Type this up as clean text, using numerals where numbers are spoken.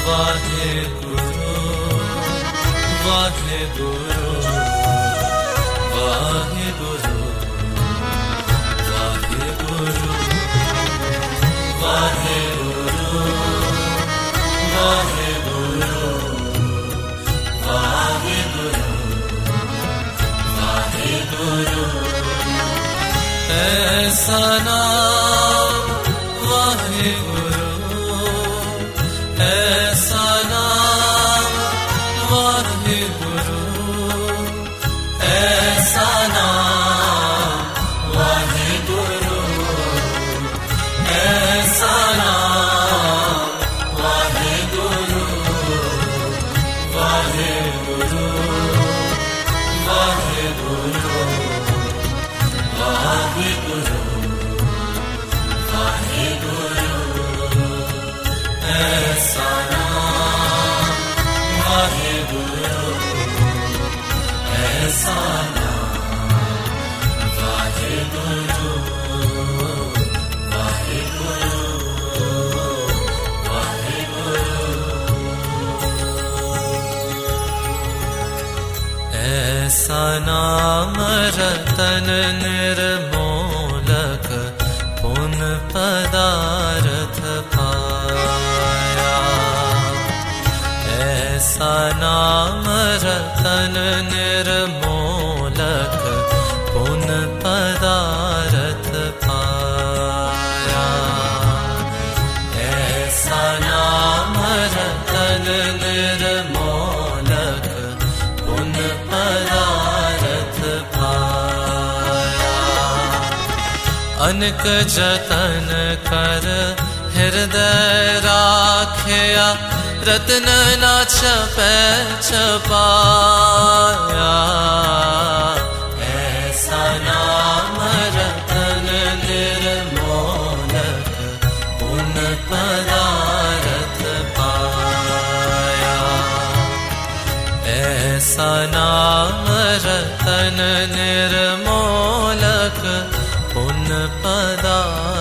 वाहेगुरु वाहेगुरु वाहेगुरु वाहेगुरु वाहेगुरु वाहेगुरु वाहेगुरु वाहेगुरु ऐसा नाम वाहेगुरु ऐसा नाम वाहेगुरु ऐसा नाम वाहेगुरु ऐसा नाम वाहेगुरु वाहेगुरु वाहेगुरु वाहेगुरु वाहेगुरु ऐसा नाम वाहेगुरु ऐसा नाम वाहेगुरु ऐसा नाम रतन निर्मोलक पुन पदार्थ पाया ऐसा नाम रतन निर्मोलक पुन पदार्थ पाया ऐसा नाम रतन निर्मोलक पुन पदार्थ पाया अनेक जतन कर हृदय राखया रत्न ना छपै छपाया ऐसा नाम रतन निर्मोलक पुन पदार्थ पाया ऐसा नाम रतन निर्मोलक पुन पदार्थ